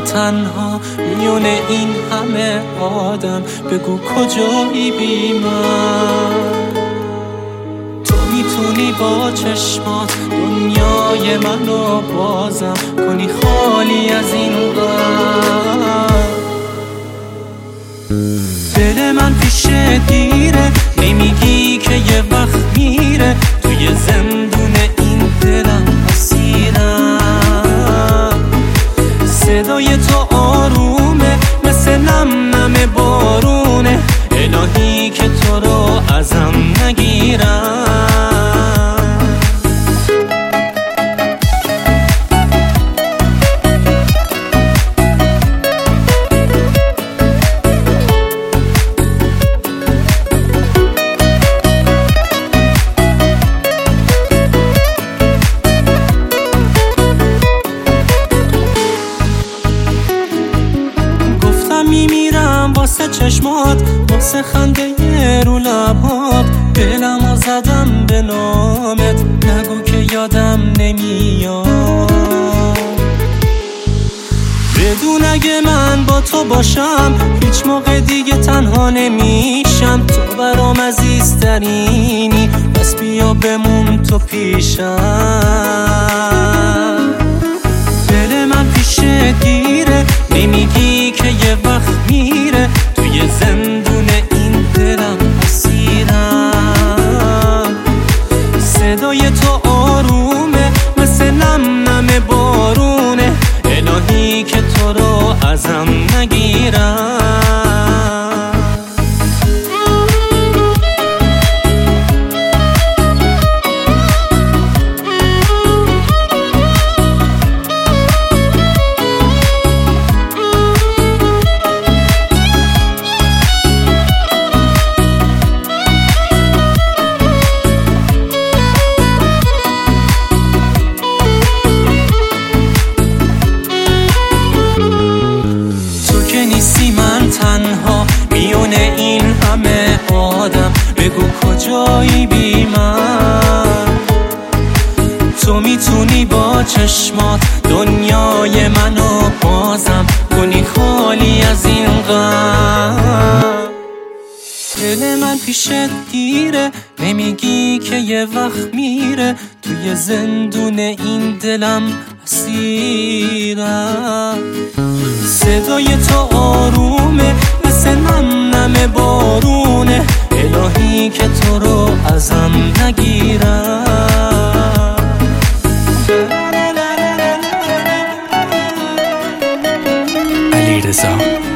تنها میون این همه آدم، بگو کجایی بی من؟ تو میتونی با چشمات دنیای منو بازم کنی خالی از این غم. دل من پیش دیره، نمیگی که یه وقت میره، توی زندون این دلم اسیرم. صدای تو آرومه مثل نم نم بارونه، الهی که تو رو ازم نگیرم. میمیرم واسه چشمات، واسه خنده رو لبات، دلمو زدم به نامت، نگو که یادم نمیاد. بدون اگه من با تو باشم هیچ موقع دیگه تنها نمیشم. تو برام عزیزترینی، بس بیا بمون تو پیشم. دل من پیش دیره، نمیگی که یه وقت میره، توی زندون این دلم اسیرم. صدای تو آرومه مثل نم نم بارونه، الهی که تو رو ازم نگیرم. تنها میون این همه آدم، بگو کجایی بی من؟ تو میتونی با چشمات دنیای منو بازم کنی خالی از این غم. دل من پیشت گیره، نمیگی که یه وقت میره، توی زندون این دلم اسیرم. صدای تو آرومه مثل نم نم بارونه، الهی که تو رو ازم نگیرم. علیرضا